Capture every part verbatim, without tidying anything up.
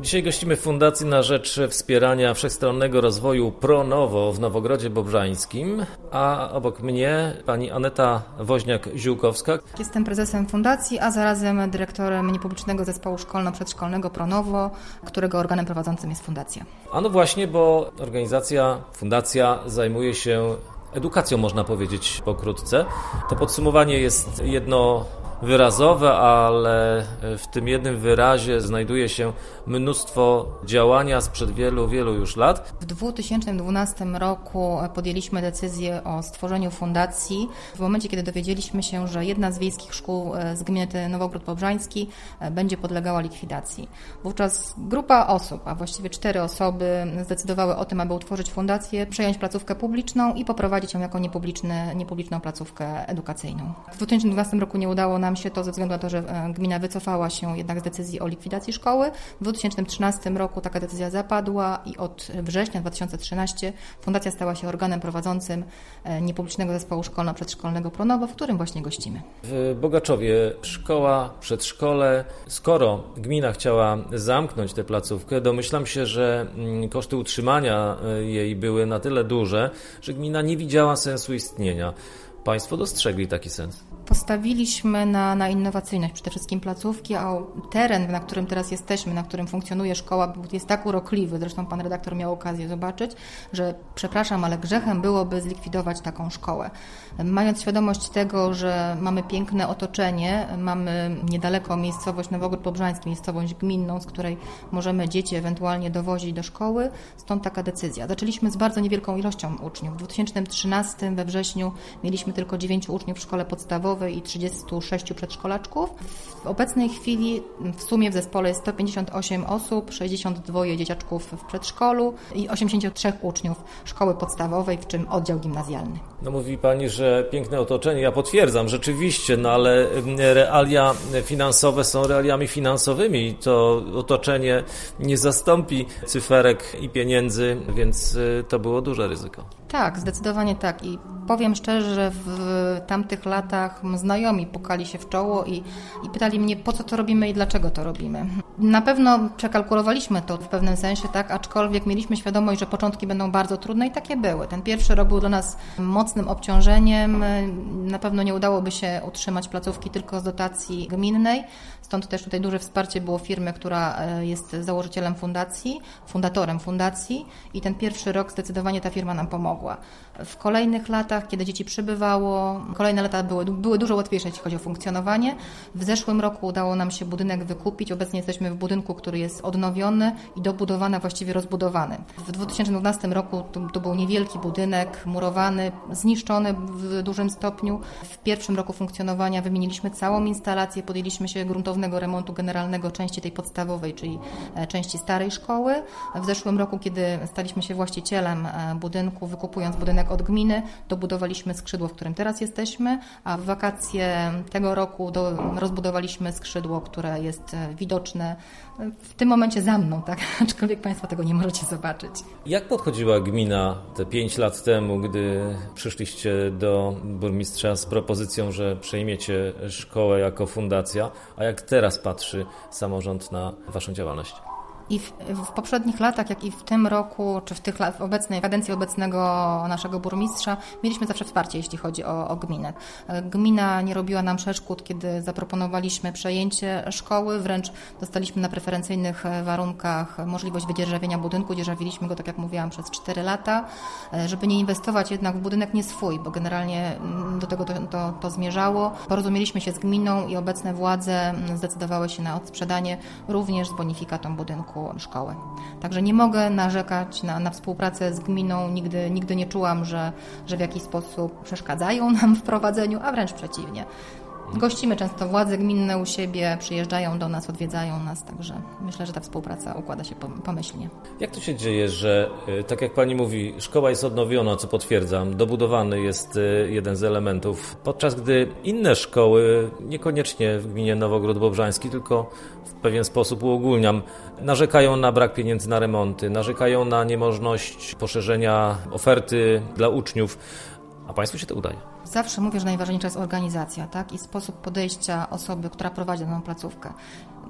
Dzisiaj gościmy w Fundacji na rzecz wspierania wszechstronnego rozwoju ProNowo w Nowogrodzie Bobrzańskim, a obok mnie pani Aneta Woźniak-Ziółkowska. Jestem prezesem fundacji, a zarazem dyrektorem niepublicznego zespołu szkolno-przedszkolnego ProNowo, którego organem prowadzącym jest fundacja. A no właśnie, bo organizacja, fundacja zajmuje się edukacją, można powiedzieć pokrótce. To podsumowanie jest jedno wyrazowe, ale w tym jednym wyrazie znajduje się mnóstwo działania sprzed wielu, wielu już lat. W dwa tysiące dwunastym roku podjęliśmy decyzję o stworzeniu fundacji. W momencie, kiedy dowiedzieliśmy się, że jedna z wiejskich szkół z gminy Nowogród Bobrzański będzie podlegała likwidacji. Wówczas grupa osób, a właściwie cztery osoby zdecydowały o tym, aby utworzyć fundację, przejąć placówkę publiczną i poprowadzić ją jako niepubliczny, niepubliczną placówkę edukacyjną. W dwa tysiące dwunastym roku nie udało nam się to ze względu na to, że gmina wycofała się jednak z decyzji o likwidacji szkoły. W dwa tysiące trzynastym roku taka decyzja zapadła i od września dwa tysiące trzynastego fundacja stała się organem prowadzącym niepublicznego zespołu szkolno-przedszkolnego ProNowo, w którym właśnie gościmy. W Bogaczowie szkoła, przedszkole. Skoro gmina chciała zamknąć tę placówkę, domyślam się, że koszty utrzymania jej były na tyle duże, że gmina nie widziała sensu istnienia. Państwo dostrzegli taki sens? Postawiliśmy na, na innowacyjność przede wszystkim placówki, a teren, na którym teraz jesteśmy, na którym funkcjonuje szkoła, jest tak urokliwy, zresztą pan redaktor miał okazję zobaczyć, że przepraszam, ale grzechem byłoby zlikwidować taką szkołę. Mając świadomość tego, że mamy piękne otoczenie, mamy niedaleko miejscowość Nowogród Bobrzański, miejscowość gminną, z której możemy dzieci ewentualnie dowozić do szkoły, stąd taka decyzja. Zaczęliśmy z bardzo niewielką ilością uczniów. W dwa tysiące trzynastym we wrześniu mieliśmy tylko dziewięciu uczniów w szkole podstawowej i trzydziestu sześciu przedszkolaczków. W obecnej chwili w sumie w zespole jest sto pięćdziesiąt osiem osób, sześćdziesiąt dwa dzieciaczków w przedszkolu i osiemdziesiąt trzy uczniów szkoły podstawowej, w czym oddział gimnazjalny. No mówi pani, że piękne otoczenie. Ja potwierdzam, rzeczywiście, no ale realia finansowe są realiami finansowymi i to otoczenie nie zastąpi cyferek i pieniędzy, więc to było duże ryzyko. Tak, zdecydowanie tak i powiem szczerze, że w tamtych latach znajomi pukali się w czoło i, i pytali mnie, po co to robimy i dlaczego to robimy. Na pewno przekalkulowaliśmy to w pewnym sensie, tak, aczkolwiek mieliśmy świadomość, że początki będą bardzo trudne i takie były. Ten pierwszy rok był dla nas mocnym obciążeniem. Na pewno nie udałoby się utrzymać placówki tylko z dotacji gminnej, stąd też tutaj duże wsparcie było firmy, która jest założycielem fundacji, fundatorem fundacji i ten pierwszy rok zdecydowanie ta firma nam pomogła. W kolejnych latach, kiedy dzieci przybywało, kolejne lata były, były dużo łatwiejsze, jeśli chodzi o funkcjonowanie. W zeszłym roku udało nam się budynek wykupić. Obecnie jesteśmy w budynku, który jest odnowiony i dobudowany, a właściwie rozbudowany. W dwa tysiące dwunastym roku to, to był niewielki budynek, murowany, zniszczony w dużym stopniu. W pierwszym roku funkcjonowania wymieniliśmy całą instalację, podjęliśmy się gruntownego remontu generalnego części tej podstawowej, czyli części starej szkoły. W zeszłym roku, kiedy staliśmy się właścicielem budynku, wykupując budynek od gminy, dobudowaliśmy skrzydło, w którym teraz jesteśmy, a w wakacje tego roku do, rozbudowaliśmy skrzydło, które jest widoczne w tym momencie za mną, tak? Aczkolwiek Państwo tego nie możecie zobaczyć. Jak podchodziła gmina te pięć lat temu, gdy przyszliście do burmistrza z propozycją, że przejmiecie szkołę jako fundacja, a jak teraz patrzy samorząd na Waszą działalność? I w, w poprzednich latach, jak i w tym roku, czy w tych w obecnej kadencji obecnego naszego burmistrza, mieliśmy zawsze wsparcie, jeśli chodzi o, o gminę. Gmina nie robiła nam przeszkód, kiedy zaproponowaliśmy przejęcie szkoły, wręcz dostaliśmy na preferencyjnych warunkach możliwość wydzierżawienia budynku. Dzierżawiliśmy go, tak jak mówiłam, przez cztery lata, żeby nie inwestować jednak w budynek nie swój, bo generalnie do tego to, to, to zmierzało. Porozumieliśmy się z gminą i obecne władze zdecydowały się na odsprzedanie również z bonifikatą budynku szkoły. Także nie mogę narzekać na, na współpracę z gminą. Nigdy, nigdy nie czułam, że, że w jakiś sposób przeszkadzają nam w prowadzeniu, a wręcz przeciwnie. Gościmy często władze gminne u siebie, przyjeżdżają do nas, odwiedzają nas, także myślę, że ta współpraca układa się pomyślnie. Jak to się dzieje, że tak jak Pani mówi, szkoła jest odnowiona, co potwierdzam, dobudowany jest jeden z elementów, podczas gdy inne szkoły, niekoniecznie w gminie Nowogród Bobrzański, tylko w pewien sposób uogólniam, narzekają na brak pieniędzy na remonty, narzekają na niemożność poszerzenia oferty dla uczniów, a Państwu się to udaje. Zawsze mówię, że najważniejsza jest organizacja, tak? I sposób podejścia osoby, która prowadzi daną placówkę.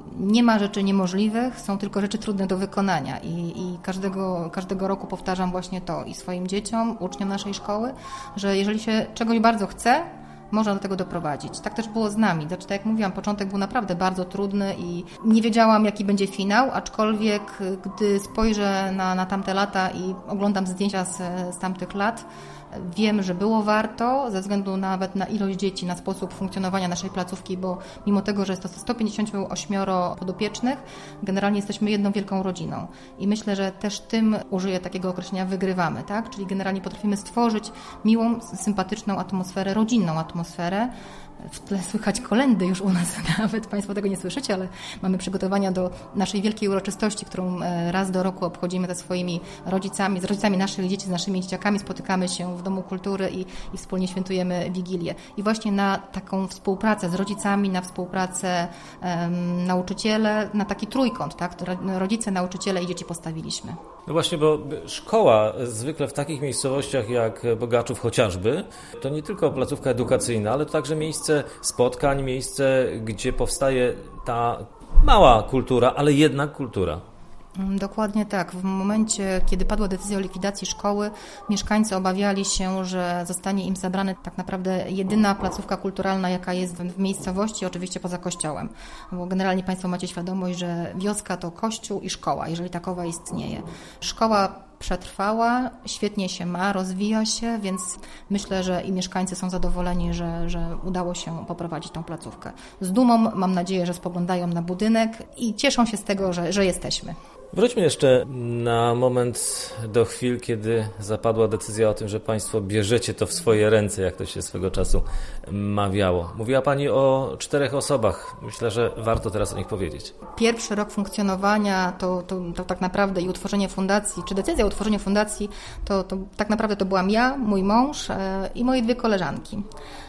nie ma rzeczy niemożliwych, są tylko rzeczy trudne do wykonania i, i każdego, każdego roku powtarzam właśnie to i swoim dzieciom, uczniom naszej szkoły, że jeżeli się czegoś bardzo chce, można do tego doprowadzić. Tak też było z nami. Znaczy, tak jak mówiłam, początek był naprawdę bardzo trudny i nie wiedziałam, jaki będzie finał, aczkolwiek gdy spojrzę na, na tamte lata i oglądam zdjęcia z, z tamtych lat, wiem, że było warto, ze względu nawet na ilość dzieci, na sposób funkcjonowania naszej placówki, bo mimo tego, że jest to sto pięćdziesiąt osiem podopiecznych, generalnie jesteśmy jedną wielką rodziną. I myślę, że też tym, użyję takiego określenia, wygrywamy, tak? Czyli generalnie potrafimy stworzyć miłą, sympatyczną atmosferę, rodzinną atmosferę. W tle słychać kolędy już u nas, nawet Państwo tego nie słyszycie, ale mamy przygotowania do naszej wielkiej uroczystości, którą raz do roku obchodzimy ze swoimi rodzicami, z rodzicami naszych dzieci, z naszymi dzieciakami, spotykamy się w Domu Kultury i, i wspólnie świętujemy Wigilię. I właśnie na taką współpracę z rodzicami, na współpracę um, nauczyciele, na taki trójkąt, tak? Rodzice, nauczyciele i dzieci postawiliśmy. No właśnie, bo szkoła zwykle w takich miejscowościach jak Bogaczów chociażby, to nie tylko placówka edukacyjna, ale to także miejsce spotkań, miejsce, gdzie powstaje ta mała kultura, ale jednak kultura. Dokładnie tak. W momencie, kiedy padła decyzja o likwidacji szkoły, mieszkańcy obawiali się, że zostanie im zabrana tak naprawdę jedyna placówka kulturalna, jaka jest w miejscowości, oczywiście poza kościołem. Bo generalnie Państwo macie świadomość, że wioska to kościół i szkoła, jeżeli takowa istnieje. Szkoła przetrwała, świetnie się ma, rozwija się, więc myślę, że i mieszkańcy są zadowoleni, że, że udało się poprowadzić tą placówkę. Z dumą mam nadzieję, że spoglądają na budynek i cieszą się z tego, że, że jesteśmy. Wróćmy jeszcze na moment do chwil, kiedy zapadła decyzja o tym, że Państwo bierzecie to w swoje ręce, jak to się swego czasu mawiało. Mówiła Pani o czterech osobach. Myślę, że warto teraz o nich powiedzieć. Pierwszy rok funkcjonowania to, to, to tak naprawdę i utworzenie fundacji, czy decyzja o utworzeniu fundacji, to, to tak naprawdę to byłam ja, mój mąż e, i moje dwie koleżanki.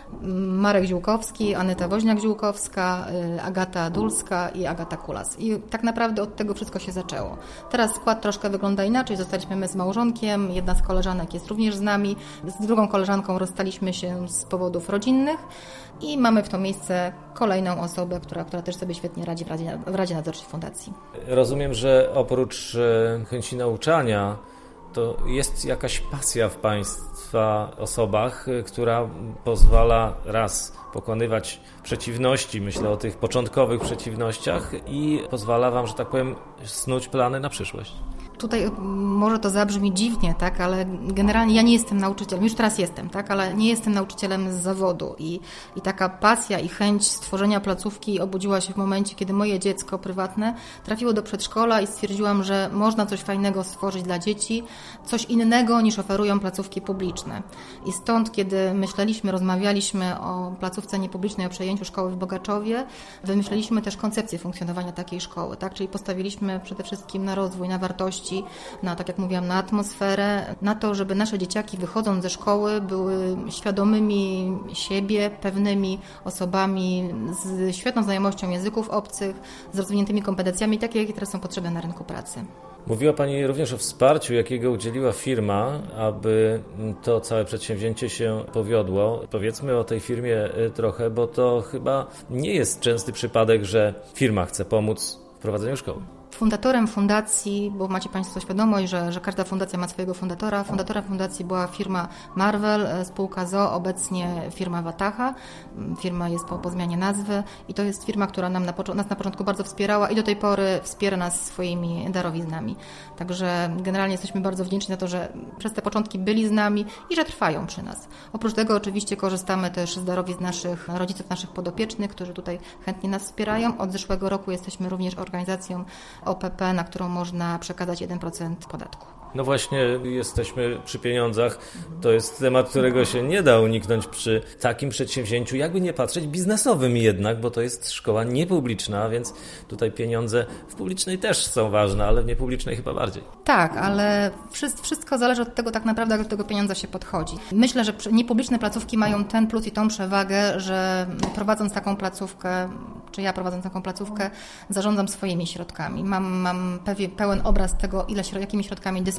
Marek Ziółkowski, Anyta Woźniak-Ziółkowska, Agata Dulska i Agata Kulas. I tak naprawdę od tego wszystko się zaczęło. Teraz skład troszkę wygląda inaczej. Zostaliśmy my z małżonkiem, jedna z koleżanek jest również z nami. Z drugą koleżanką rozstaliśmy się z powodów rodzinnych i mamy w to miejsce kolejną osobę, która, która też sobie świetnie radzi w Radzie, w Radzie Nadzorczej Fundacji. Rozumiem, że oprócz chęci nauczania to jest jakaś pasja w Państwa osobach, która pozwala raz pokonywać przeciwności, myślę o tych początkowych przeciwnościach i pozwala Wam, że tak powiem, snuć plany na przyszłość. Tutaj może to zabrzmi dziwnie, tak, ale generalnie ja nie jestem nauczycielem, już teraz jestem, tak, ale nie jestem nauczycielem z zawodu i, i taka pasja i chęć stworzenia placówki obudziła się w momencie, kiedy moje dziecko prywatne trafiło do przedszkola i stwierdziłam, że można coś fajnego stworzyć dla dzieci, coś innego niż oferują placówki publiczne. I stąd, kiedy myśleliśmy, rozmawialiśmy o placówce niepublicznej, o przejęciu szkoły w Bogaczowie, wymyśleliśmy też koncepcję funkcjonowania takiej szkoły, tak, czyli postawiliśmy przede wszystkim na rozwój, na wartości, na, tak jak mówiłam, na atmosferę, na to, żeby nasze dzieciaki wychodząc ze szkoły były świadomymi siebie, pewnymi osobami z świetną znajomością języków obcych, z rozwiniętymi kompetencjami, takie, jakie teraz są potrzebne na rynku pracy. Mówiła Pani również o wsparciu, jakiego udzieliła firma, aby to całe przedsięwzięcie się powiodło. Powiedzmy o tej firmie trochę, bo to chyba nie jest częsty przypadek, że firma chce pomóc w prowadzeniu szkoły. Fundatorem fundacji, bo macie Państwo świadomość, że, że każda fundacja ma swojego fundatora. Fundatorem fundacji była firma Marvel, spółka z o o, obecnie firma Wataha. Firma jest po, po zmianie nazwy i to jest firma, która nam na, nas na początku bardzo wspierała i do tej pory wspiera nas swoimi darowiznami. Także generalnie jesteśmy bardzo wdzięczni za to, że przez te początki byli z nami i że trwają przy nas. Oprócz tego oczywiście korzystamy też z darowizn naszych rodziców, naszych podopiecznych, którzy tutaj chętnie nas wspierają. Od zeszłego roku jesteśmy również organizacją O P P, na którą można przekazać jeden procent podatku. No właśnie, jesteśmy przy pieniądzach. To jest temat, którego się nie da uniknąć przy takim przedsięwzięciu, jakby nie patrzeć, biznesowym jednak, bo to jest szkoła niepubliczna, więc tutaj pieniądze w publicznej też są ważne, ale w niepublicznej chyba bardziej. Tak, ale wszystko zależy od tego tak naprawdę, jak do tego pieniądza się podchodzi. Myślę, że niepubliczne placówki mają ten plus i tą przewagę, że prowadząc taką placówkę, czy ja prowadząc taką placówkę, zarządzam swoimi środkami. Mam, mam pełen obraz tego, ile, jakimi środkami dysponuję.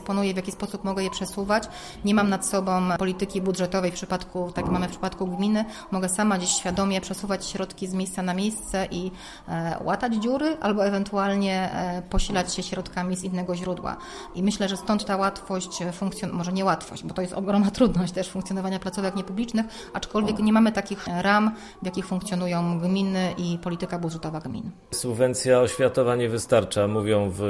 dysponuję, w jaki sposób mogę je przesuwać. Nie mam nad sobą polityki budżetowej w przypadku, tak mamy w przypadku gminy. Mogę sama gdzieś świadomie przesuwać środki z miejsca na miejsce i e, łatać dziury, albo ewentualnie e, posilać się środkami z innego źródła. I myślę, że stąd ta łatwość funkcjonuje, może nie łatwość, bo to jest ogromna trudność też funkcjonowania placówek niepublicznych, aczkolwiek nie mamy takich ram, w jakich funkcjonują gminy i polityka budżetowa gmin. Subwencja oświatowa nie wystarcza, mówią w,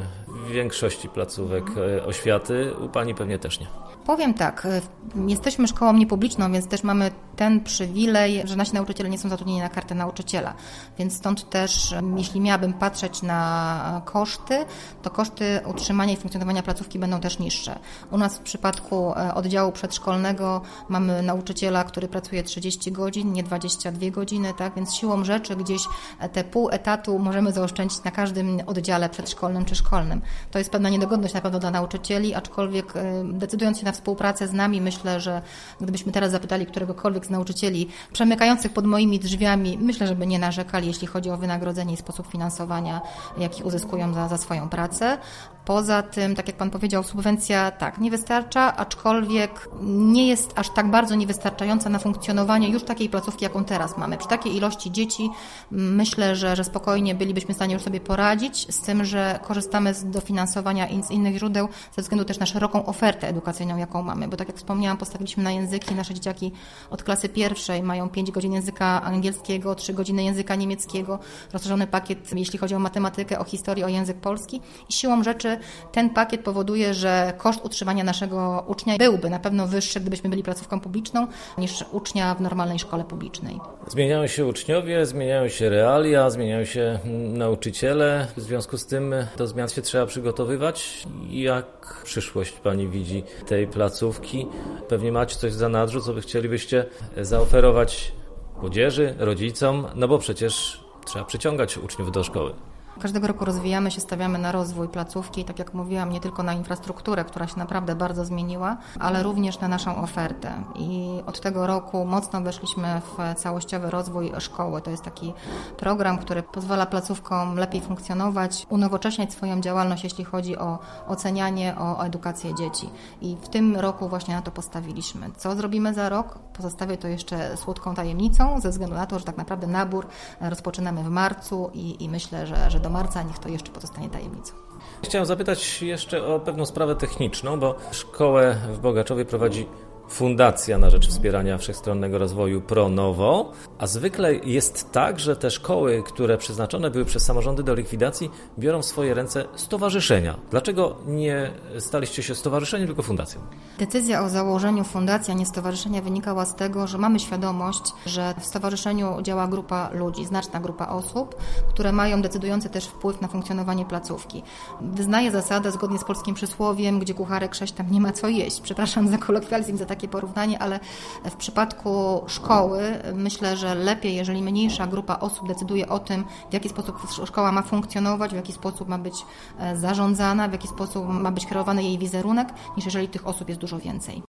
w większości placówek oświaty, u Pani pewnie też nie. Powiem tak, jesteśmy szkołą niepubliczną, więc też mamy ten przywilej, że nasi nauczyciele nie są zatrudnieni na kartę nauczyciela. Więc stąd też, jeśli miałabym patrzeć na koszty, to koszty utrzymania i funkcjonowania placówki będą też niższe. U nas w przypadku oddziału przedszkolnego mamy nauczyciela, który pracuje trzydzieści godzin, nie dwadzieścia dwie godziny, tak? Więc siłą rzeczy gdzieś te pół etatu możemy zaoszczędzić na każdym oddziale przedszkolnym czy szkolnym. To jest pewna niedogodność na pewno dla nauczycieli, aczkolwiek decydując się na współpracę z nami, myślę, że gdybyśmy teraz zapytali któregokolwiek z nauczycieli przemykających pod moimi drzwiami, myślę, że by nie narzekali, jeśli chodzi o wynagrodzenie i sposób finansowania, jaki uzyskują za, za swoją pracę. Poza tym, tak jak Pan powiedział, subwencja tak, nie wystarcza, aczkolwiek nie jest aż tak bardzo niewystarczająca na funkcjonowanie już takiej placówki, jaką teraz mamy. Przy takiej ilości dzieci myślę, że, że spokojnie bylibyśmy w stanie już sobie poradzić, z tym, że korzystamy z dofinansowania z innych źródeł ze względu też na szeroką ofertę edukacyjną, jaką mamy, bo tak jak wspomniałam, postawiliśmy na języki, nasze dzieciaki od klasy pierwszej mają pięć godzin języka angielskiego, trzy godziny języka niemieckiego, rozszerzony pakiet, jeśli chodzi o matematykę, o historię, o język polski i siłą rzeczy ten pakiet powoduje, że koszt utrzymania naszego ucznia byłby na pewno wyższy, gdybyśmy byli placówką publiczną, niż ucznia w normalnej szkole publicznej. Zmieniają się uczniowie, zmieniają się realia, zmieniają się nauczyciele. W związku z tym do zmian się trzeba przygotowywać. Jak przyszłość Pani widzi tej placówki? Pewnie macie coś w zanadrzu, co by chcielibyście zaoferować młodzieży, rodzicom, no bo przecież trzeba przyciągać uczniów do szkoły. Każdego roku rozwijamy się, stawiamy na rozwój placówki, tak jak mówiłam, nie tylko na infrastrukturę, która się naprawdę bardzo zmieniła, ale również na naszą ofertę. I od tego roku mocno weszliśmy w całościowy rozwój szkoły. To jest taki program, który pozwala placówkom lepiej funkcjonować, unowocześniać swoją działalność, jeśli chodzi o ocenianie, o edukację dzieci. I w tym roku właśnie na to postawiliśmy. Co zrobimy za rok? Pozostawię to jeszcze słodką tajemnicą, ze względu na to, że tak naprawdę nabór rozpoczynamy w marcu i, i myślę, że, że do marca niech to jeszcze pozostanie tajemnicą. Chciałem zapytać jeszcze o pewną sprawę techniczną, bo szkołę w Bogaczowie prowadzi Fundacja na rzecz Wspierania Wszechstronnego Rozwoju ProNowo, a zwykle jest tak, że te szkoły, które przeznaczone były przez samorządy do likwidacji, biorą w swoje ręce stowarzyszenia. Dlaczego nie staliście się stowarzyszeniem, tylko fundacją? Decyzja o założeniu fundacji, a nie stowarzyszenia wynikała z tego, że mamy świadomość, że w stowarzyszeniu działa grupa ludzi, znaczna grupa osób, które mają decydujący też wpływ na funkcjonowanie placówki. Wyznaję zasadę zgodnie z polskim przysłowiem, gdzie kucharek sześć, tam nie ma co jeść. Przepraszam za kolokwializm, za takie porównanie, ale w przypadku szkoły myślę, że lepiej, jeżeli mniejsza grupa osób decyduje o tym, w jaki sposób szkoła ma funkcjonować, w jaki sposób ma być zarządzana, w jaki sposób ma być kreowany jej wizerunek, niż jeżeli tych osób jest dużo więcej.